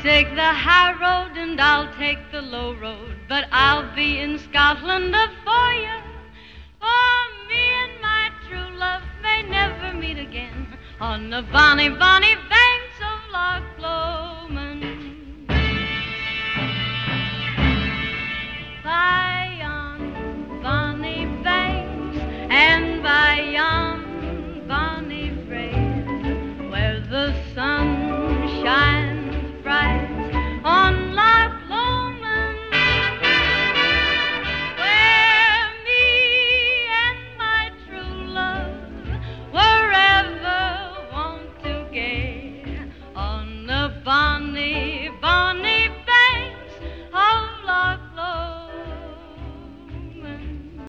take the high road and I'll take the low road, but I'll be in Scotland for you. For me and my true love may never meet again on the bonny, bonny banks of Loch Lomond.